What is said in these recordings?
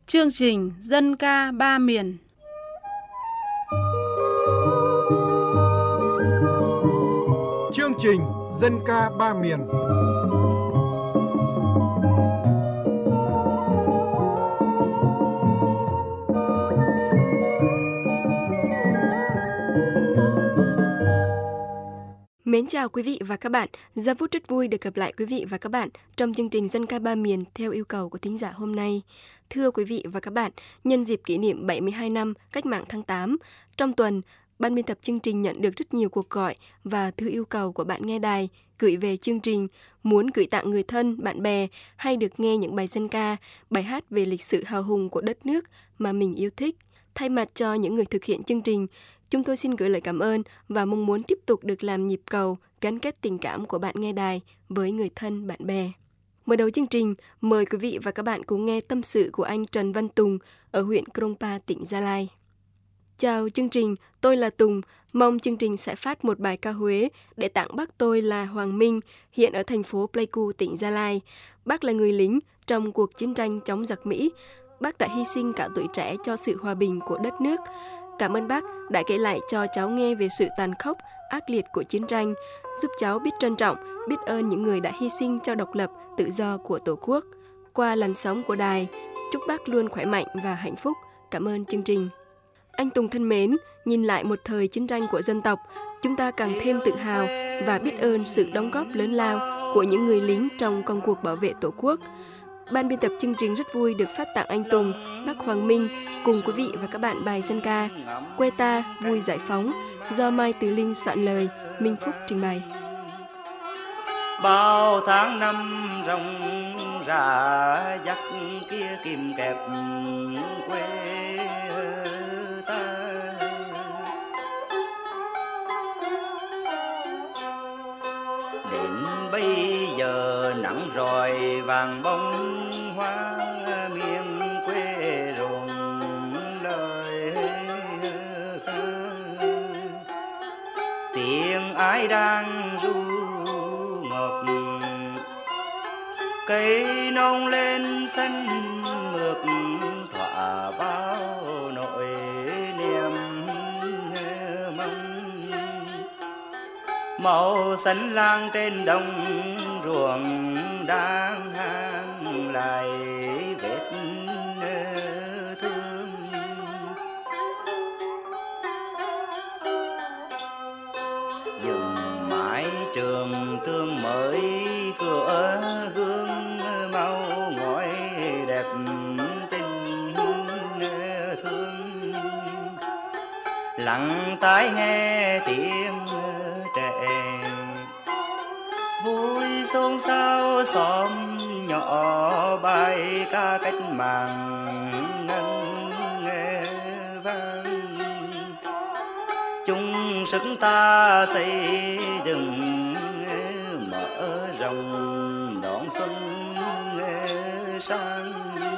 Chương trình Dân ca ba miền. Chương trình Dân ca ba miền. Mến chào quý vị và các bạn. Giây phút rất vui được gặp lại quý vị và các bạn trong chương trình Dân ca ba miền theo yêu cầu của thính giả hôm nay. Thưa quý vị và các bạn, nhân dịp kỷ niệm 72 năm Cách mạng tháng 8, trong tuần, ban biên tập chương trình nhận được rất nhiều cuộc gọi và thư yêu cầu của bạn nghe đài gửi về chương trình, muốn gửi tặng người thân, bạn bè hay được nghe những bài dân ca, bài hát về lịch sử hào hùng của đất nước mà mình yêu thích. Thay mặt cho những người thực hiện chương trình, chúng tôi xin gửi lời cảm ơn và mong muốn tiếp tục được làm nhịp cầu gắn kết tình cảm của bạn nghe đài với người thân, bạn bè. Mở đầu chương trình, mời quý vị và các bạn cùng nghe tâm sự của anh Trần Văn Tùng ở huyện Krongpa, tỉnh Gia Lai. Chào chương trình, tôi là Tùng. Mong chương trình sẽ phát một bài ca Huế để tặng bác tôi là Hoàng Minh, hiện ở thành phố Pleiku, tỉnh Gia Lai. Bác là người lính trong cuộc chiến tranh chống giặc Mỹ. Bác đã hy sinh cả tuổi trẻ cho sự hòa bình của đất nước. Cảm ơn bác đã kể lại cho cháu nghe về sự tàn khốc, ác liệt của chiến tranh, giúp cháu biết trân trọng, biết ơn những người đã hy sinh cho độc lập, tự do của Tổ quốc. Qua làn sóng của đài, chúc bác luôn khỏe mạnh và hạnh phúc. Cảm ơn chương trình. Anh Tùng thân mến, nhìn lại một thời chiến tranh của dân tộc, chúng ta càng thêm tự hào và biết ơn sự đóng góp lớn lao của những người lính trong công cuộc bảo vệ Tổ quốc. Ban biên tập chương trình rất vui được phát tặng anh Tùng, bác Hoàng Minh cùng quý vị và các bạn bài dân ca Quê ta vui giải phóng do Mai Từ Linh soạn lời, Minh Phúc trình bày. Bao tháng năm rong rã dắt kia kìm kẹp quê ta, đến bây giờ nắng rọi vàng bông hoa miền quê rộn lời ca, tiếng ai đang ru ngọt, cây nông lên xanh mượt thỏa bao nỗi niềm mong, màu xanh lang trên đồng ruộng đang hang lại vết thương, dừng mái trường thương mới cửa gương mau ngói đẹp tình thương, lặng tai nghe tiếng trẻ vui xôn xao xóm nhỏ bài ca cách mạng ngân nghe vang, chung sức ta xây dựng mở rộng đón xuân sang,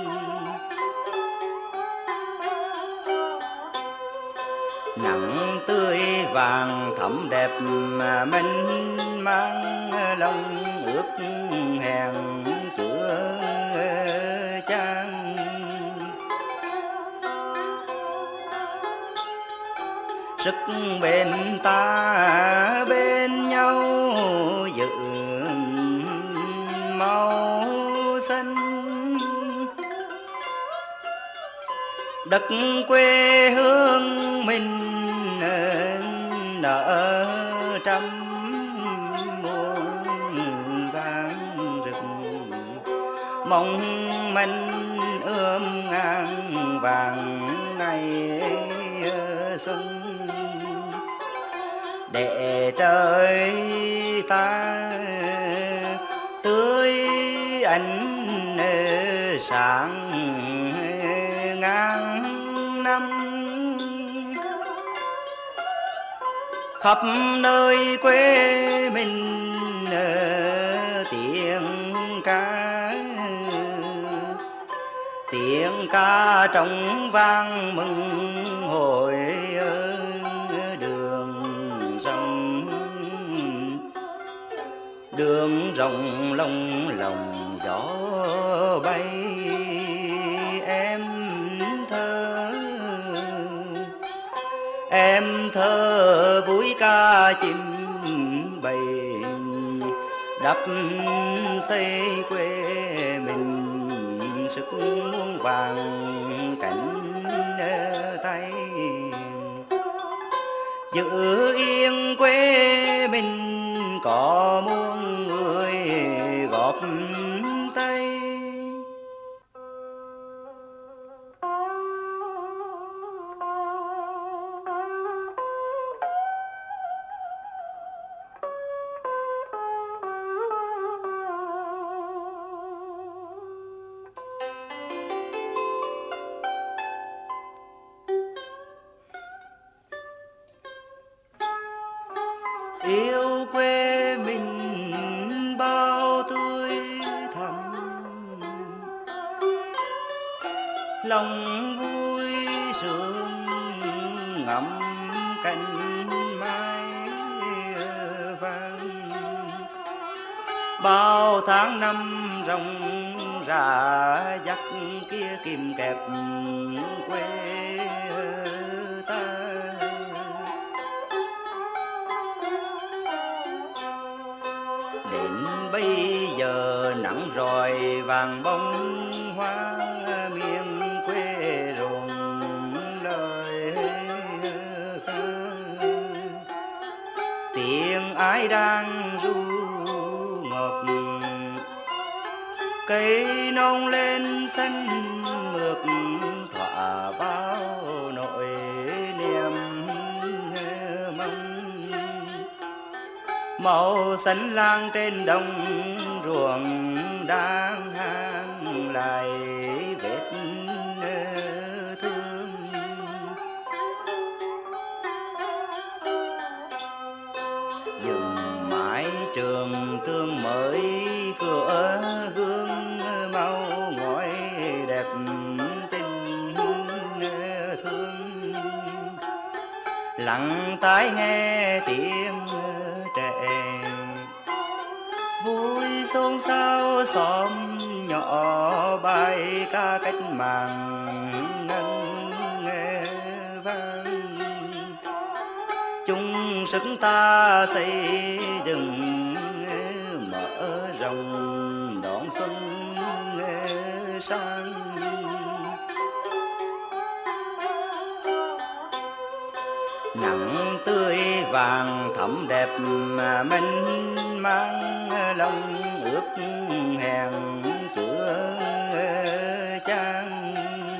nắng tươi vàng thẫm đẹp mênh mang, lòng ước hẹn chưa chan, sức bên ta bên nhau giữ màu xanh, đất quê hương mình nở trăm muôn vàng rực, mong manh ươm ngang vàng ngày xuân, để trời ta tươi ánh sáng ngàn năm, khắp nơi quê mình tiếng ca trong vang mừng hồi đường rộng lông lồng gió bay, em em thơ vui ca chim bầy đắp xây quê mình sức muôn vàng cảnh tay giữ yên quê mình có muôn người góp tay. Yêu quê mình bao tươi thắm, lòng vui sướng ngắm cánh mai vàng. Bao tháng năm rong rã dắt kia kìm kẹp quê ta. Đến bây giờ nắng rọi vàng bông hoa miền quê rộn lời ca. Tiếng ai đang ru ngọt, cây nông lên xanh mượt thỏa bao nỗi niềm mong. Màu xanh lang trên đồng ruộng đang hang lại vết thương. Dừng mái trường tương mới cửa hương mau ngói đẹp tình thương. Lặng tai nghe tiếng trẻ vui xôn xao xóm nhỏ bài ca cách mạng ngân nghe vang. Chung sức ta xây dựng mở rộng đón xuân sang. Nắng tươi vàng thẫm đẹp mênh mang, lòng ước hẹn chưa chan.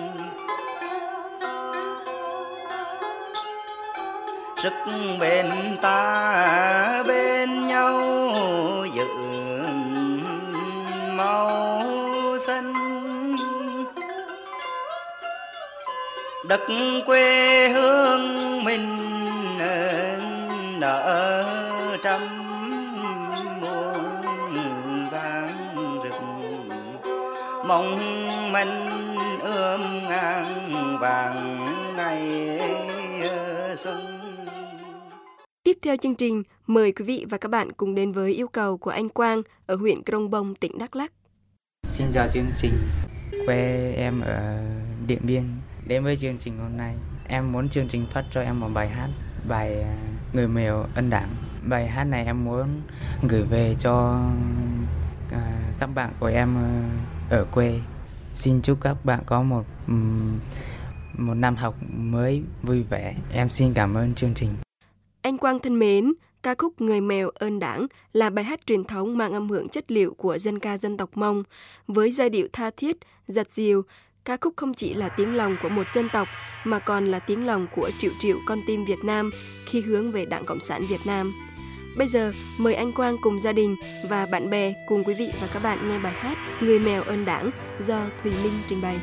Sức bên ta bên nhau giữ màu xanh. Đất quê hương mình nở trăm muôn vàng rực, mong manh ươm ngang vàng ngày xuân. Tiếp theo chương trình, mời quý vị và các bạn cùng đến với yêu cầu của anh Quang ở huyện Krông Bông, tỉnh Đắk Lắk. Xin chào chương trình, quê em ở Điện Biên. Đến với chương trình hôm nay, em muốn chương trình phát cho em một bài hát, bài Người Mèo Ân Đảng. Bài hát này em muốn gửi về cho các bạn của em ở quê. Xin chúc các bạn có một năm học mới vui vẻ. Em xin cảm ơn chương trình. Anh Quang thân mến, ca khúc Người Mèo Ơn Đảng là bài hát truyền thống mang âm hưởng chất liệu của dân ca dân tộc Mông. Với giai điệu tha thiết, dạt dìu, ca khúc không chỉ là tiếng lòng của một dân tộc mà còn là tiếng lòng của triệu triệu con tim Việt Nam khi hướng về Đảng Cộng sản Việt Nam. Bây giờ, mời anh Quang cùng gia đình và bạn bè cùng quý vị và các bạn nghe bài hát Người Mèo Ơn Đảng do Thùy Linh trình bày.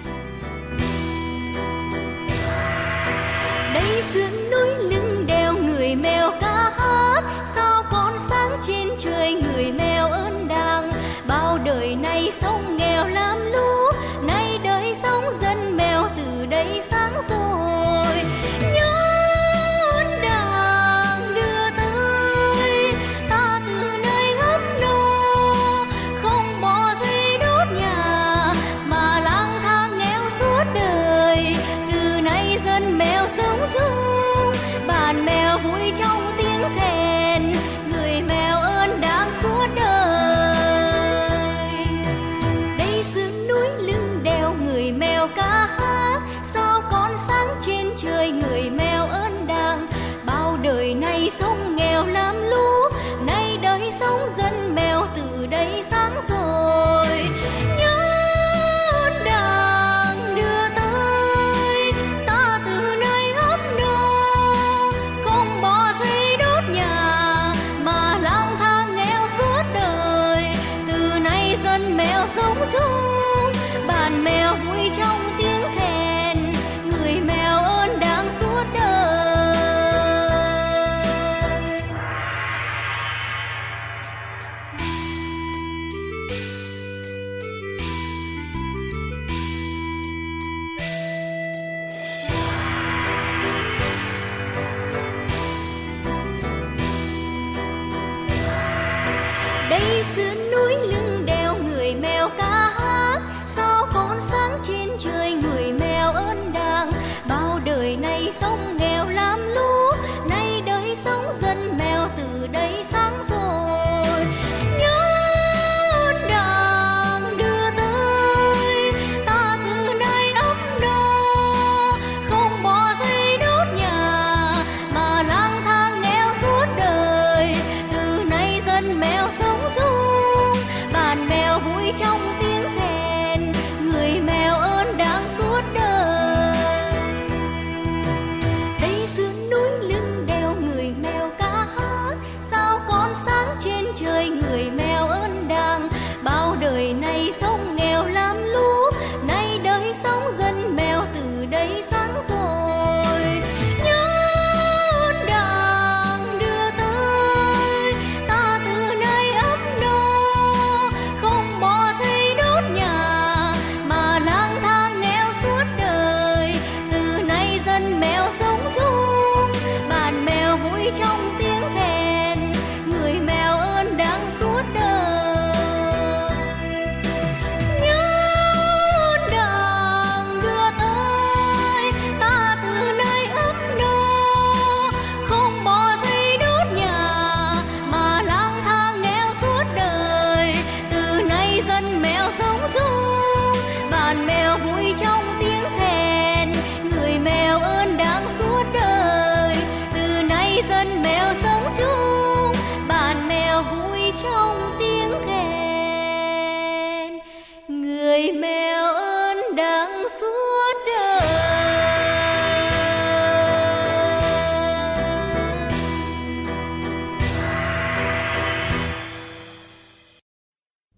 Đây sườn núi lưng đèo người mèo ca hát, sao con sáng trên trời người mèo ơn Đảng. Bao đời nay sống nghèo làm lũ, nay đời sống dân mèo từ đây sáng rồi. Nhớ ơn Đảng đưa tới ta từ nơi ấm no, không bỏ giấy đốt nhà mà lang thang nghèo suốt đời. Từ nay dân mèo sống chung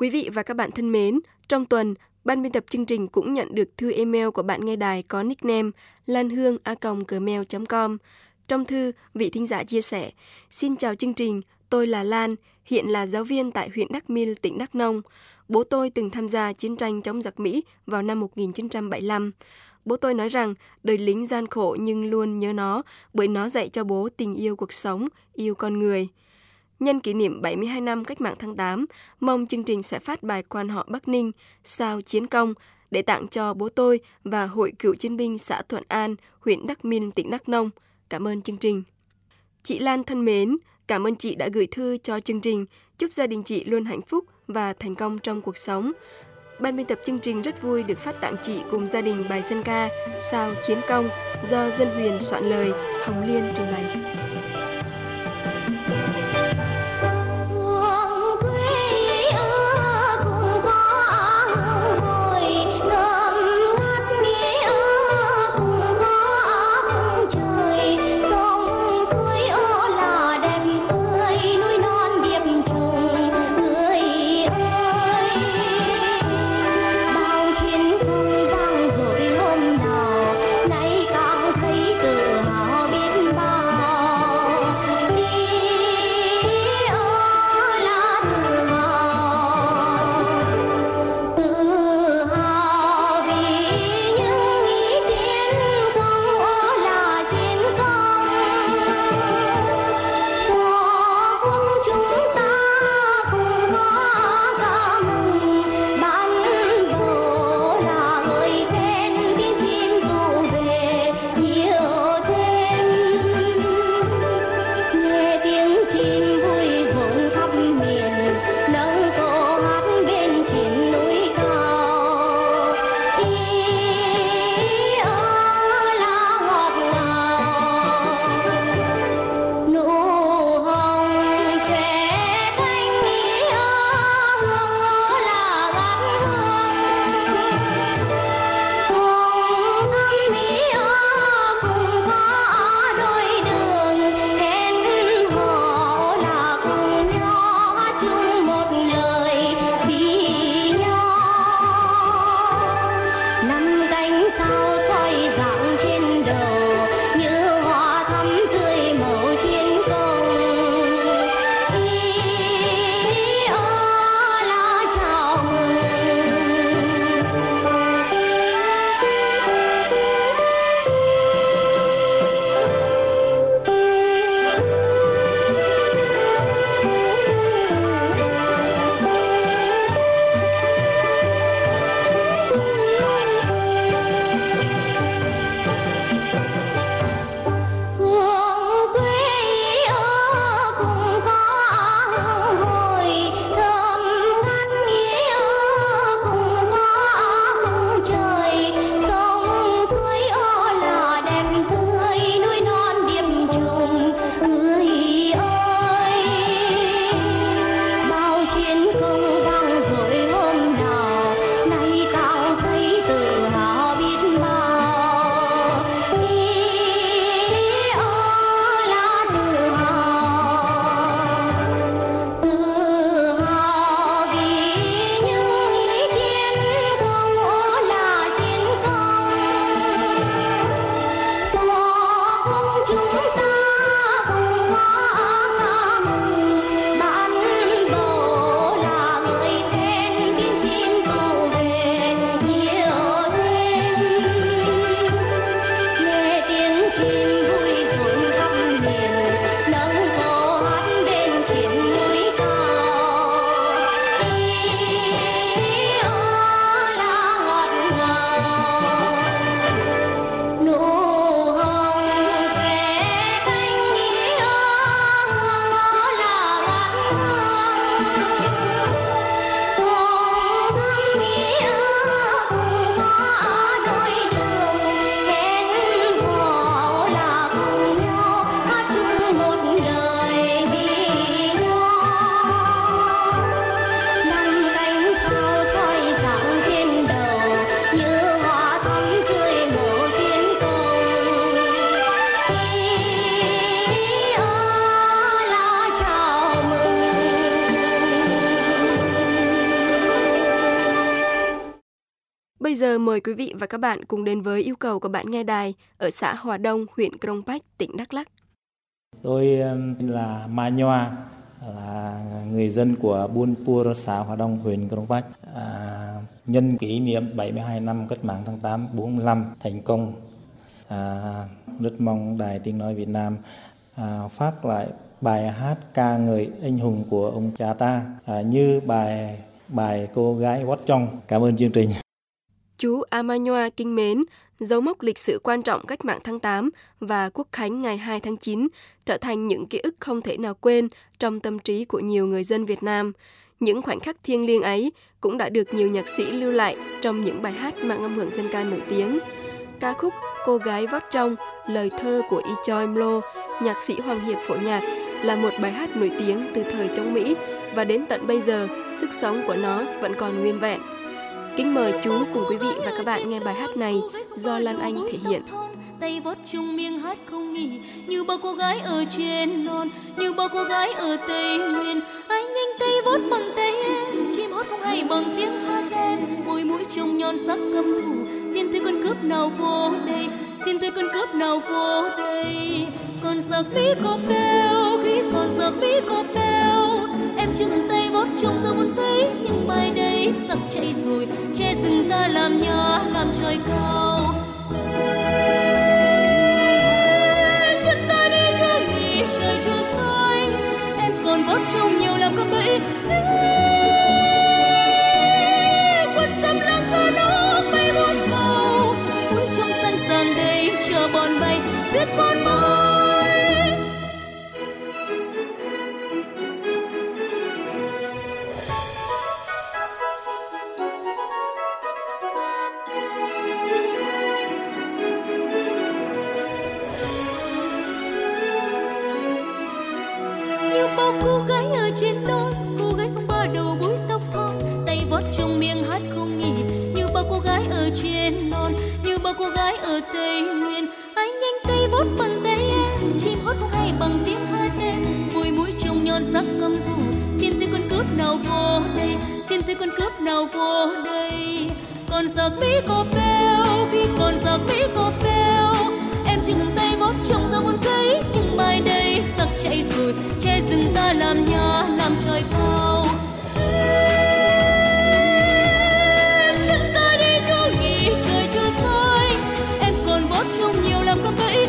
Quý vị và các bạn thân mến, trong tuần, ban biên tập chương trình cũng nhận được thư email của bạn nghe đài có nickname lanhương@gmail.com. Trong thư, vị thính giả chia sẻ: Xin chào chương trình, tôi là Lan, hiện là giáo viên tại huyện Đắk Mill, tỉnh Đắk Nông. Bố tôi từng tham gia chiến tranh chống giặc Mỹ vào năm 1975. Bố tôi nói rằng đời lính gian khổ nhưng luôn nhớ nó, bởi nó dạy cho bố tình yêu cuộc sống, yêu con người. Nhân kỷ niệm 72 năm Cách mạng tháng 8, mong chương trình sẽ phát bài quan họ Bắc Ninh, sao chiến công, để tặng cho bố tôi và Hội Cựu chiến binh xã Thuận An, huyện Đắk Mill, tỉnh Đắk Nông. Cảm ơn chương trình. Chị Lan thân mến, cảm ơn chị đã gửi thư cho chương trình, chúc gia đình chị luôn hạnh phúc và thành công trong cuộc sống. Ban biên tập chương trình rất vui được phát tặng chị cùng gia đình bài dân ca Sao Chiến Công do Dân Huyền soạn lời, Hồng Liên trình bày. Hãy giờ mời quý vị và các bạn cùng đến với yêu cầu của bạn nghe đài ở xã Hòa Đông, huyện Krông Pách, tỉnh Đắk Lắk. Tôi là Ma Nhoa, là người dân của Buôn Pua, xã Hòa Đông, huyện Krông Pách. Nhân kỷ niệm 72 năm Cách mạng tháng 8 45 thành công, rất mong Đài Tiếng Nói Việt Nam phát lại bài hát ca ngợi anh hùng của ông cha ta, như bài Cô Gái Vót Trong. Cảm ơn chương trình. Chú Amanhoa kính mến, dấu mốc lịch sử quan trọng Cách mạng tháng 8 và Quốc khánh ngày 2 tháng 9 trở thành những ký ức không thể nào quên trong tâm trí của nhiều người dân Việt Nam. Những khoảnh khắc thiêng liêng ấy cũng đã được nhiều nhạc sĩ lưu lại trong những bài hát mang âm hưởng dân ca nổi tiếng. Ca khúc Cô Gái Vót Trong, lời thơ của Y Choi Mlo, nhạc sĩ Hoàng Hiệp phổ nhạc, là một bài hát nổi tiếng từ thời chống Mỹ và đến tận bây giờ, sức sống của nó vẫn còn nguyên vẹn. Kính mời chú cùng quý vị và các bạn nghe bài hát này do Lan Anh thể hiện. Tay vót chung miếng hát không nghỉ, như bao cô gái ở trên non, như bao cô gái ở Tây Nguyên. Anh nhanh tay vót bằng tay em, chim hót không hay bằng tiếng hát em. Môi mũi trông nhọn sắc căm thù, xin thôi con cướp nào vô đây, xin thôi con cướp nào vô đây. Còn giặc Mỹ có bèo, khi còn giặc Mỹ có bèo, em chưa ngừng tay vót trong dấu buồn giấy. Nhưng mai đây giặc chạy rồi, che rừng ta làm nhà, làm trời cao. Chân ta đi chưa nghỉ, trời chưa xanh, em còn vót trong nhiều làm cạm bẫy. Quân xâm lăng ra nó bay muôn màu, mũi trong sẵn sàng đây chờ bọn bay giết bọn bay. Bao cô gái ở trên non, cô gái sông ba đầu búi tóc thon, tay vót trong miệng hát không nghỉ, như bao cô gái ở trên non, như bao cô gái ở Tây Nguyên. Anh nhanh tay vót bằng tay em, chim hót không hay bằng tiếng hát em. Môi mũi trông nhọn sắc căm thù, xin thôi con cướp nào vô đây, xin thôi con cướp nào vô đây. Còn giặc Mỹ có bèo, khi còn giặc Mỹ có bèo, em chưa ngừng tay vót trong dấu buồn giấy. Nhưng mai đây giặc chạy rồi, che rừng ta làm nhà, làm trời cao. Chân ta đi chưa nghỉ, trời chưa xanh, em còn vót trong nhiều làm cạm bẫy.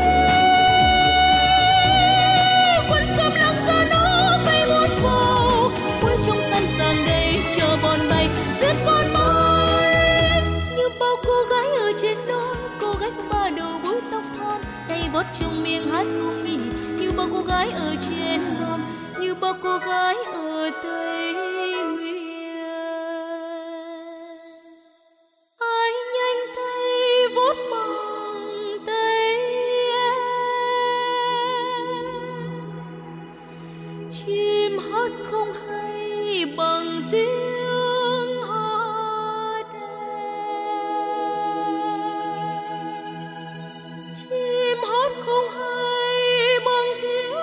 Quân xâm lăng ra nó bay muôn màu, mũi trong sẵn sàng đây chờ bọn bay giết bọn bay. Như bao cô gái ở trên non, cô gái sông ba đầu búi tóc thon, tay vót trong miệng hát không nghỉ, như bao cô gái ở trên non, như bao cô gái ở Tây Nguyên. Ai nhanh tay vót bằng tay em, chim hót không hay bằng tiếng hát em, chim hót không hay bằng tiếng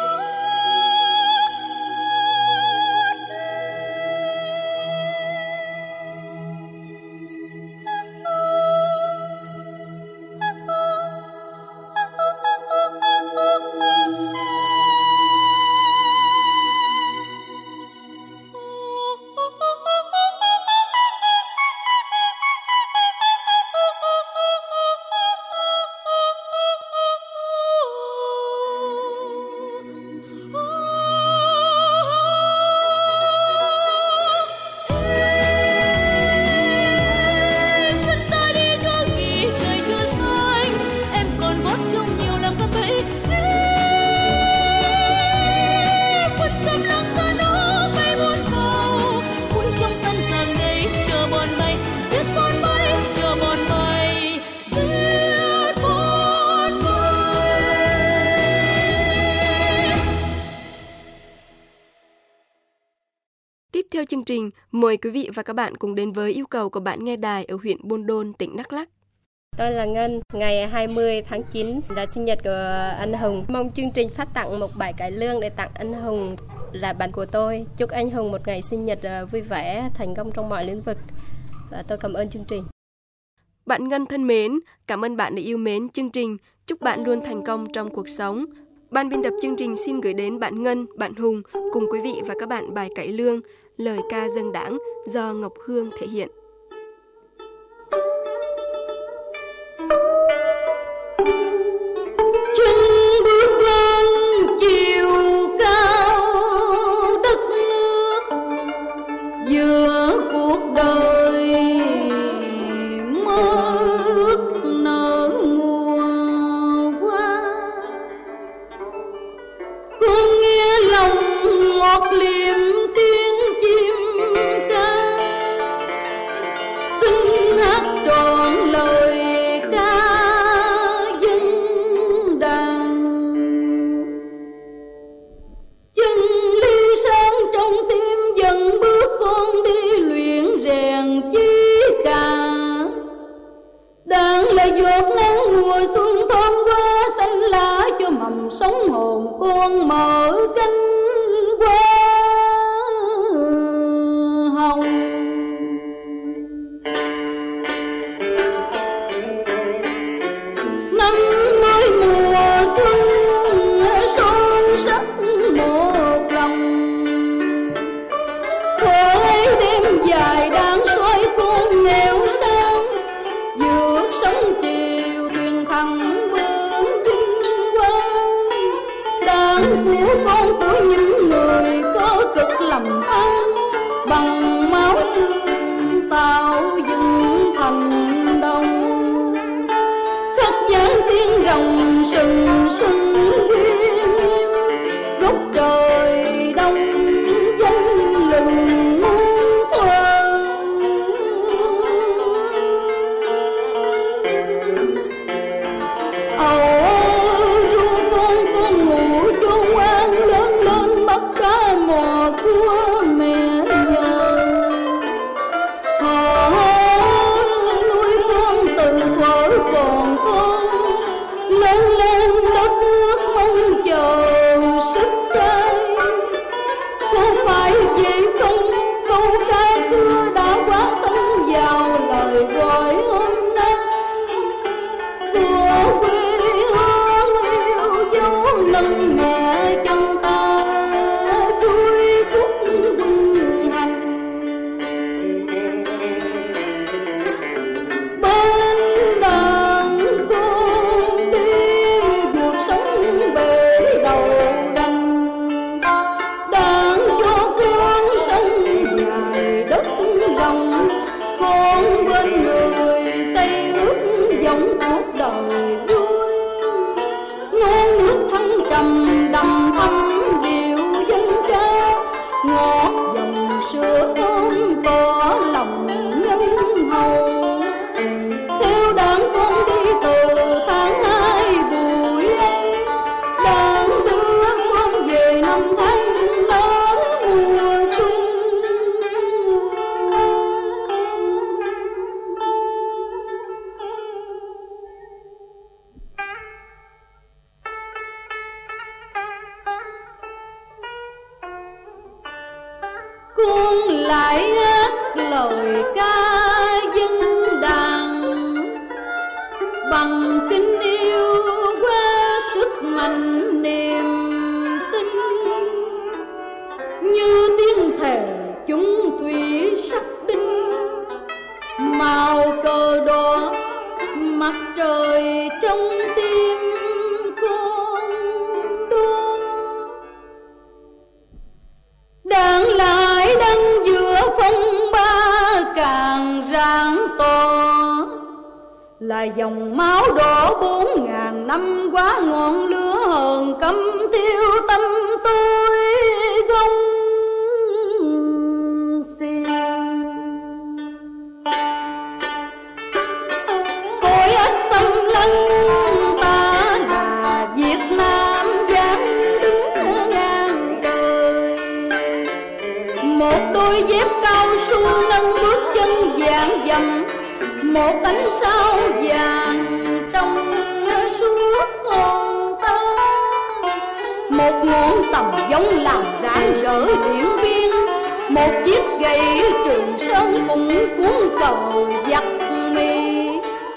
Theo chương trình, mời quý vị và các bạn cùng đến với yêu cầu của bạn nghe đài ở huyện Buôn Đôn, tỉnh Đắk Lắk. Tôi là Ngân, ngày 20 tháng 9 là sinh nhật của anh Hùng. Mong chương trình phát tặng một bài cải lương để tặng anh Hùng là bạn của tôi. Chúc anh Hùng một ngày sinh nhật vui vẻ, thành công trong mọi lĩnh vực. Và tôi cảm ơn chương trình. Bạn Ngân thân mến, cảm ơn bạn đã yêu mến chương trình. Chúc bạn luôn thành công trong cuộc sống. Ban biên tập chương trình xin gửi đến bạn Ngân, bạn Hùng cùng quý vị và các bạn bài cải lương, lời ca dâng đảng do Ngọc Hương thể hiện. Chân bước lên chiều cao đất nước, giữa cuộc đời mơ ước nở mùa hoa. Con nghe lòng ngọt liềm tiếng chim ca, xin hát trọn lời ca dân đàn. Chân ly sáng trong tim dần bước con đi luyện rèn chí ca. Đang là giọt nắng mùa xuân thơm qua, xanh lá cho mầm sống hồn con mở cánh hoa hồng. Năm mới mùa xuân son sắc một lòng, thuở ấy đêm dài đang soi con nghèo sang, vượt sóng chiều thuyền thẳng bước vinh quang. Đàn của con của những người có cực lầm than, bằng máu xương tạo dựng thành đồng. Khắc dán tiếng gồng sừng sừng uy nghiêm, gốc trời đông danh lừng muôn thuở. Ru con ngủ cho ngoan, lớn lên bắt cá mò của mẹ nhờ. Nuôi con từ thuở còn thơ, lớn lên đất nước mong chờ sức trai. Có phải vậy không, câu ca xưa đã quá thân vào lời gọi hôm nay của quê hương yêu dấu nâng nhẹ chân ta đuôi khúc vinh hành. Bên đàn con đi vượt sóng bể đầu đành, đàn cho con sông dài đất rộng. Con bên người xây ước vọng cuộc đời vui, non nước thăng trầm đầm thắm điệu dân ca. Ngọt dòng sữa thơm có lòng nhân hậu, theo đàn con đi từ tháng 2 buổi ấy. Đàn đưa con về năm tháng nở mùa xuân. Con lại hát lời ca dân đàn, bằng tình yêu qua sức mạnh niềm tin. Như tiếng thề chúng thủy sắc đinh, màu cờ đỏ mặt trời trong tim con đô. Đàn lại đang giữa phong ba càng rạng to, là dòng máu đổ 4.000 năm quá ngọn lửa hờn căm thiêu tâm tôi gông xiềng. Cõi ách xâm lăng ta là Việt Nam dám đứng ngang trời. Một đôi dép cao su nâng bước chân vàng dầm, một cánh sao vàng trong suốt hồn ta. Một ngọn tầm giống làm rạng rỡ Điện Biên, một chiếc gậy Trường Sơn cùng cuốn cờ giặc mì.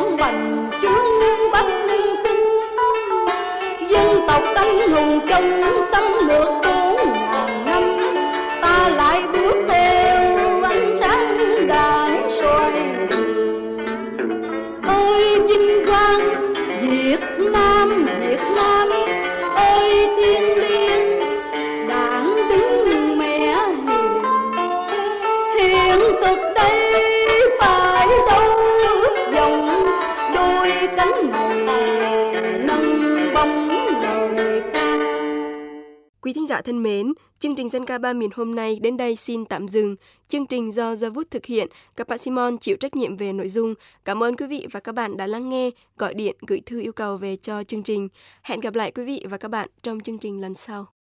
phong bành trướng Bắc Kinh. Dân tộc anh hùng trong xâm lược 4.000 năm, ta lại bước theo ánh sáng đại soi. Ơi vinh quang Việt Nam, Việt Nam ơi thiêng liêng, đảng đứng mẹ hiền, hiện thực đây phải đâu ước vọng, đôi cánh này nâng bóng lời ca. Quý thính giả thân mến, chương trình Dân ca ba miền hôm nay đến đây xin tạm dừng. Chương trình do Gia Vút thực hiện, các bạn Simon chịu trách nhiệm về nội dung. Cảm ơn quý vị và các bạn đã lắng nghe, gọi điện, gửi thư yêu cầu về cho chương trình. Hẹn gặp lại quý vị và các bạn trong chương trình lần sau.